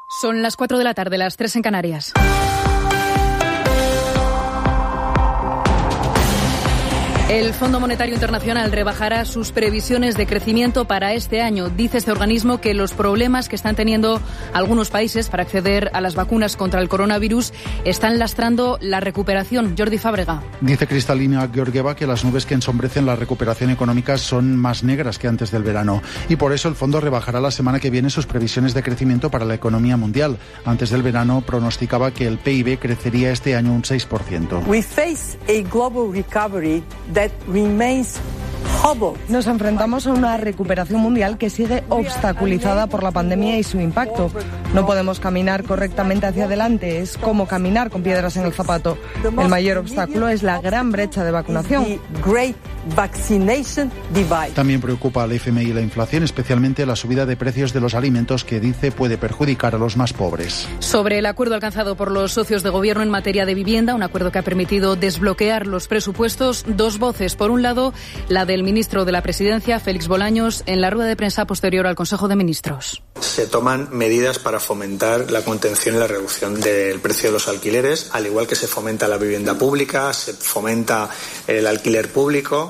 Son las 4 de la tarde, las 3 en Canarias. El Fondo Monetario Internacional rebajará sus previsiones de crecimiento para este año. Dice este organismo que los problemas que están teniendo algunos países para acceder a las vacunas contra el coronavirus están lastrando la recuperación. Jordi Fábrega. Dice Kristalina Georgieva que las nubes que ensombrecen la recuperación económica son más negras que antes del verano. Y por eso el fondo rebajará la semana que viene sus previsiones de crecimiento para la economía mundial. Antes del verano pronosticaba que el PIB crecería este año un 6%. We face a global recovery that remains hobbled. Nos enfrentamos a una recuperación mundial que sigue obstaculizada por la pandemia y su impacto. No podemos caminar correctamente hacia adelante, es como caminar con piedras en el zapato. El mayor obstáculo es la gran brecha de vacunación. También preocupa al FMI la inflación, especialmente la subida de precios de los alimentos que dice puede perjudicar a los más pobres. Sobre el acuerdo alcanzado por los socios de gobierno en materia de vivienda, un acuerdo que ha permitido desbloquear los presupuestos, dos voces. Por un lado, la del ministro de la Presidencia, Félix Bolaños, en la rueda de prensa posterior al Consejo de Ministros. Se toman medidas para fomentar la contención y la reducción del precio de los alquileres, al igual que se fomenta la vivienda pública, se fomenta el alquiler público.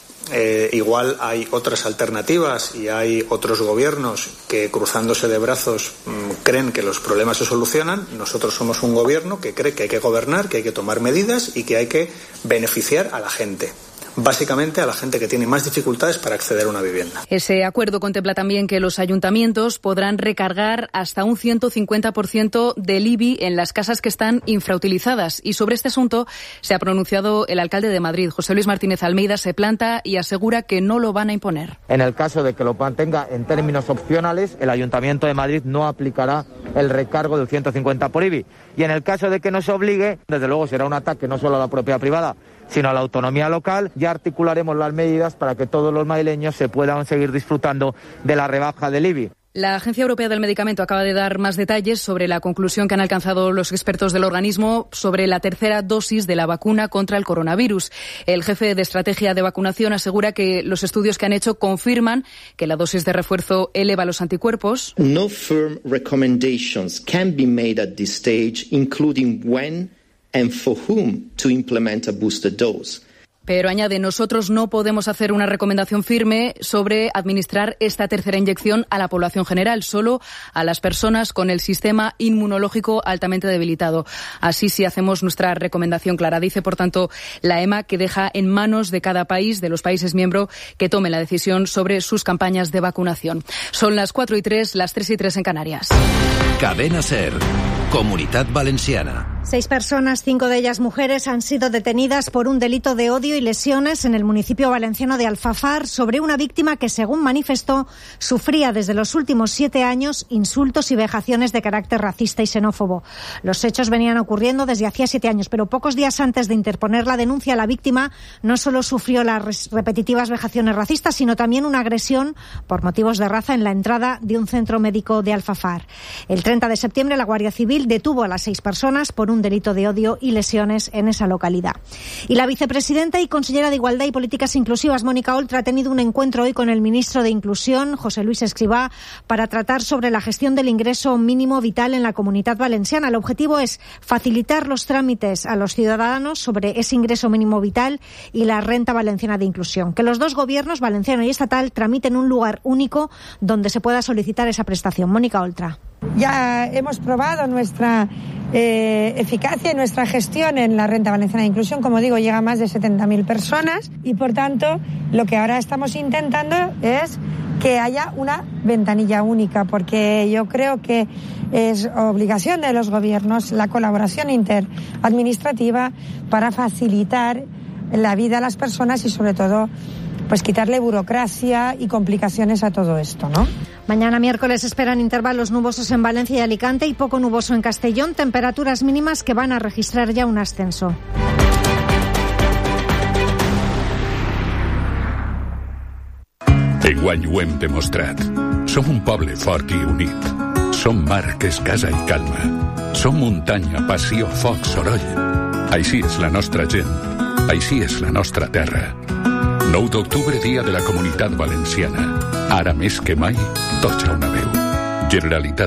Igual hay otras alternativas y hay otros gobiernos que, cruzándose de brazos, creen que los problemas se solucionan. Nosotros somos un gobierno que cree que hay que gobernar, que hay que tomar medidas y que hay que beneficiar a la gente. Básicamente a la gente que tiene más dificultades para acceder a una vivienda. Ese acuerdo contempla también que los ayuntamientos podrán recargar hasta un 150% del IBI en las casas que están infrautilizadas. Y sobre este asunto se ha pronunciado el alcalde de Madrid, José Luis Martínez Almeida, se planta y asegura que no lo van a imponer. En el caso de que lo mantenga en términos opcionales, el Ayuntamiento de Madrid no aplicará el recargo del 150 por IBI. Y en el caso de que no se obligue, desde luego será un ataque no solo a la propiedad privada, sino a la autonomía local. Ya articularemos las medidas para que todos los madrileños se puedan seguir disfrutando de la rebaja del IBI. La Agencia Europea del Medicamento acaba de dar más detalles sobre la conclusión que han alcanzado los expertos del organismo sobre la tercera dosis de la vacuna contra el coronavirus. El jefe de estrategia de vacunación asegura que los estudios que han hecho confirman que la dosis de refuerzo eleva los anticuerpos. No firm recommendations can be made at this stage, including when and for whom to implement a booster dose. Pero añade, nosotros no podemos hacer una recomendación firme sobre administrar esta tercera inyección a la población general, solo a las personas con el sistema inmunológico altamente debilitado. Así sí hacemos nuestra recomendación clara. Dice, por tanto, la EMA que deja en manos de cada país, de los países miembros, que tome la decisión sobre sus campañas de vacunación. Son las 4:03, las 3:03 en Canarias. Cadena SER, Comunitat Valenciana. 6 personas, 5 de ellas mujeres, han sido detenidas por un delito de odio y lesiones en el municipio valenciano de Alfafar sobre una víctima que, según manifestó, sufría desde los últimos 7 años insultos y vejaciones de carácter racista y xenófobo. Los hechos venían ocurriendo desde hacía 7 años, pero pocos días antes de interponer la denuncia, la víctima no solo sufrió las repetitivas vejaciones racistas, sino también una agresión por motivos de raza en la entrada de un centro médico de Alfafar. El 30 de septiembre, la Guardia Civil detuvo a las 6 personas por un delito de odio y lesiones en esa localidad. Y la vicepresidenta y consellera de Igualdad y Políticas Inclusivas, Mónica Oltra, ha tenido un encuentro hoy con el ministro de Inclusión, José Luis Escrivá, para tratar sobre la gestión del ingreso mínimo vital en la Comunitat Valenciana. El objetivo es facilitar los trámites a los ciudadanos sobre ese ingreso mínimo vital y la renta valenciana de inclusión. Que los dos gobiernos, valenciano y estatal, tramiten un lugar único donde se pueda solicitar esa prestación. Mónica Oltra. Ya hemos probado nuestra eficacia y nuestra gestión en la renta valenciana de inclusión. Como digo, llega a más de 70.000 personas y, por tanto, lo que ahora estamos intentando es que haya una ventanilla única, porque yo creo que es obligación de los gobiernos la colaboración interadministrativa para facilitar la vida a las personas y, sobre todo, pues quitarle burocracia y complicaciones a todo esto, ¿no? Mañana miércoles esperan intervalos nubosos en Valencia y Alicante y poco nuboso en Castellón, temperaturas mínimas que van a registrar ya un ascenso. Enguany ho hem demostrat. Som un poble fort i unit. Som mar que és casa i calma. Som muntanya, passió, foc, soroll. Així és la nostra gent. Així és la nostra terra. 9 d'octubre, dia de la Comunitat Valenciana. Ara més que mai, tots a una veu. Generalitat